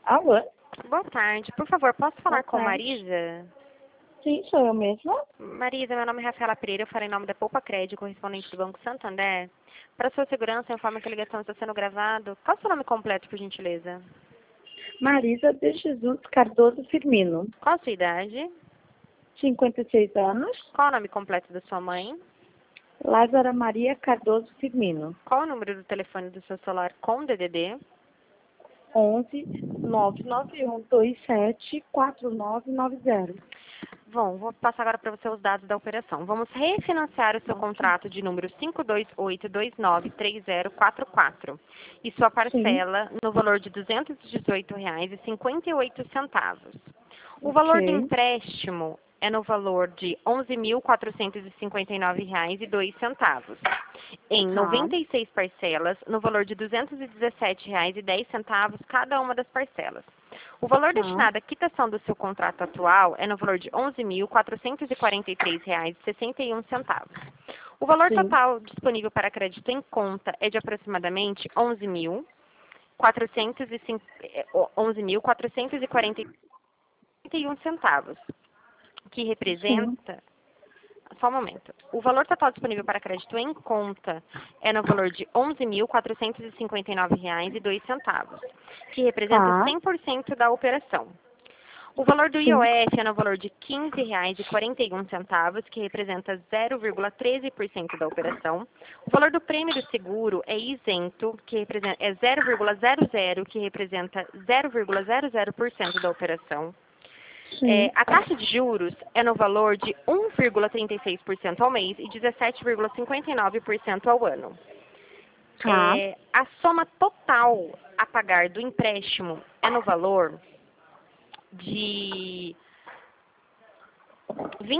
Alô? Boa tarde. Por favor, posso falar Boa com tarde. Marisa? Sim, sou eu mesma. Marisa, meu nome é Rafaela Pereira, eu falo em nome da Poupa Crédito, correspondente do Banco Santander. Para sua segurança, eu informo que a ligação está sendo gravada. Qual é o seu nome completo, por gentileza? Marisa de Jesus Cardoso Firmino. Qual a sua idade? 56 anos. Qual o nome completo da sua mãe? Lázara Maria Cardoso Firmino. Qual o número do telefone do seu celular com DDD? 11 991 27 4990. Bom, vou passar agora para você os dados da operação. Vamos refinanciar o seu contrato de número 528293044 e sua Sim. parcela no valor de R$ 218,58. O valor do Ok. empréstimo é no valor de R$ 11.459,02, em Tá. 96 parcelas, no valor de R$ 217,10 cada uma das parcelas. O valor Tá. destinado à quitação do seu contrato atual é no valor de R$ 11.443,61. O valor Sim. total disponível para crédito em conta é de aproximadamente R$ 11.441,61, que Sim. representa... Só um momento. O valor total disponível para crédito em conta é no valor de R$ 11.459,02, que representa Tá. 100% da operação. O valor do Sim. IOF é no valor de R$ 15,41, que representa 0,13% da operação. O valor do prêmio do seguro é isento, que é 0,00, que representa 0,00% da operação. Sim. A taxa de juros é no valor de 1,36% ao mês e 17,59% ao ano. Tá. A soma total a pagar do empréstimo é no valor de R$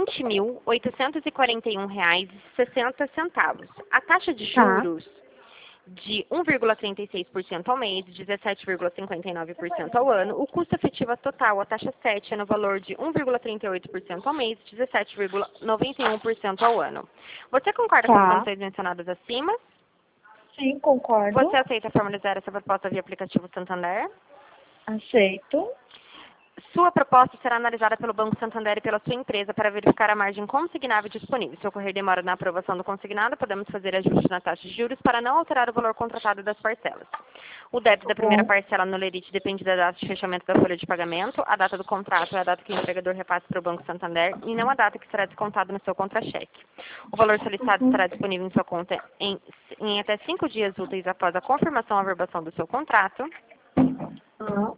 20.841,60. A taxa de Tá. juros de 1,36% ao mês e 17,59% ao ano. O custo efetivo total, a taxa 7, é no valor de 1,38% ao mês e 17,91% ao ano. Você concorda com as Tá. condições mencionadas acima? Sim, concordo. Você aceita formalizar essa proposta via aplicativo Santander? Aceito. Sua proposta será analisada pelo Banco Santander e pela sua empresa para verificar a margem consignável disponível. Se ocorrer demora na aprovação do consignado, podemos fazer ajustes na taxa de juros para não alterar o valor contratado das parcelas. O débito Tá da primeira bom. parcela no lerite depende da data de fechamento da folha de pagamento. A data do contrato é a data que o empregador repassa para o Banco Santander e não a data que será descontado no seu contra-cheque. O valor solicitado Uhum. estará disponível em sua conta em até 5 dias úteis após a confirmação ou averbação do seu contrato. Ah.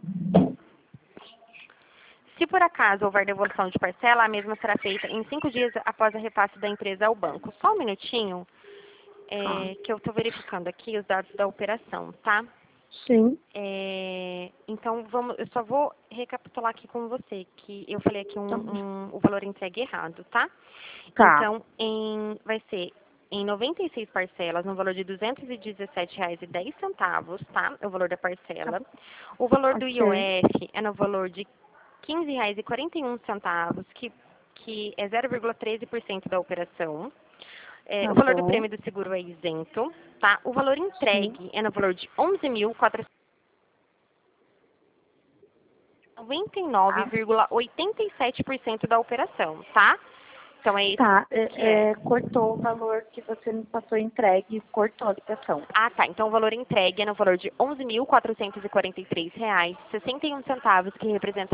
Se por acaso houver devolução de parcela, a mesma será feita em 5 dias após a repasse da empresa ao banco. Só um minutinho, Tá. que eu estou verificando aqui os dados da operação, tá? Sim. Então, eu só vou recapitular aqui com você, que eu falei aqui Tá. o valor entregue errado, tá? Tá. Então, vai ser em 96 parcelas, no valor de R$ 217,10, tá? É o valor da Tá. parcela. O valor do Ok. IOF é no valor de R$ 15,41, que é 0,13% da operação. Tá O valor do bom. prêmio do seguro é isento, tá? O valor Sim. entregue é no valor de R$ Ah, 11.499,87% da operação, tá? Então, é isso tá. que é. Cortou o valor que você me passou entregue, cortou a ligação. Ah, tá. Então, o valor entregue é no valor de R$ 11.443,61, que representa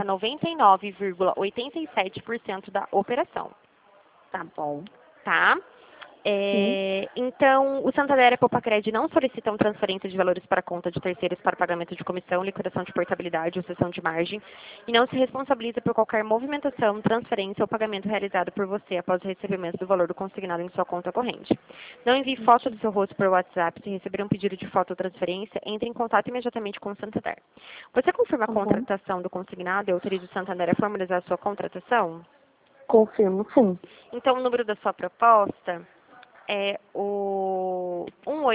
99,87% da operação, Tá bom. tá? Sim. Então, o Santander e a Poupa-Cred não solicitam transferência de valores para a conta de terceiros para pagamento de comissão, liquidação de portabilidade ou cessão de margem e não se responsabiliza por qualquer movimentação, transferência ou pagamento realizado por você após o recebimento do valor do consignado em sua conta corrente. Não envie foto do seu rosto por WhatsApp. Se receber um pedido de foto ou transferência, entre em contato imediatamente com o Santander. Você confirma a Tá bom. contratação do consignado e autoriza o Santander a formalizar a sua contratação? Confirmo, sim. Então, o número da sua proposta é o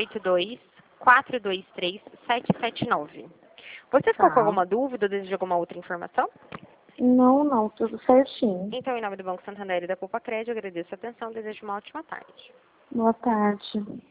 182-423-779. Você ficou com Tá. alguma dúvida ou deseja alguma outra informação? Não, não, tudo certinho. Então, em nome do Banco Santander e da Poupa Crédito, eu agradeço a atenção e desejo uma ótima tarde. Boa tarde.